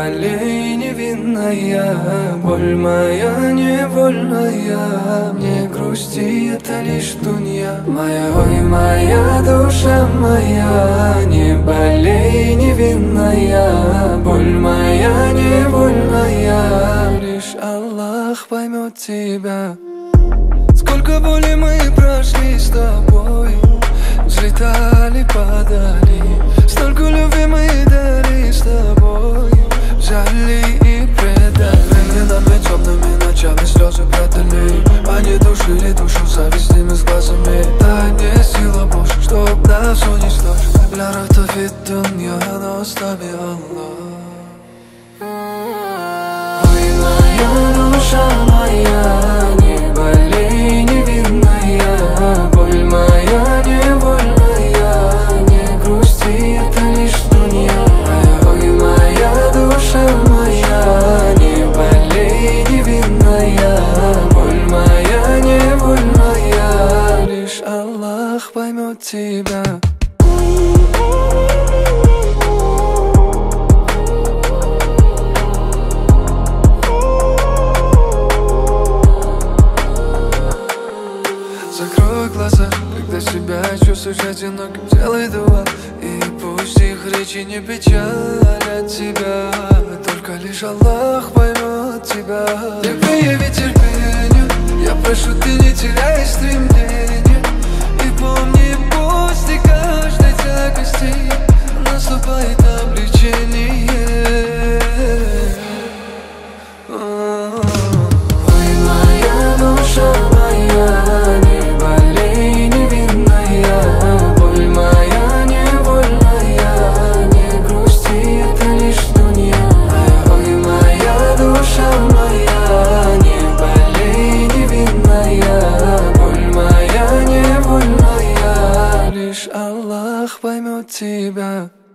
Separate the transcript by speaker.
Speaker 1: болей, невинная, боль моя невольная. Не грусти, это лишь дунья моя, ой, моя душа моя. Не болей, невинная, боль моя невольная. Лишь Аллах поймет тебя. Сколько боли мы прошли с тобой, взлетали, падали. Столько любви мы дали с тобой, жали и предали. Временами темными ночами слезы прятали, они душили душу завистными глазами. Дай мне сила Божья, чтоб нас уничтожить. Ля ратафит дунья, но с нами Аллах. Ой, моя душа моя, не болей, невинная, боль моя невольная. Не грусти, это лишь дунья. Ой, моя душа моя, не болей, невинная, боль моя невольная. Лишь Аллах поймет тебя. Закрой глаза, когда себя чувствуешь одиноким, делай дуа, и пусть их речи не печалят тебя. Только лишь Аллах поймет тебя. Ты прояви терпение, я прошу, ты не теряй стремление. И помни, после каждой тягости наступает облегчение. Ой, моя душа моя, не болей, невинная, боль моя невольная. Не грусти, это лишь дунья. Ой, моя душа моя, не болей, невинная, боль моя невольная. Лишь Аллах поймет тебя.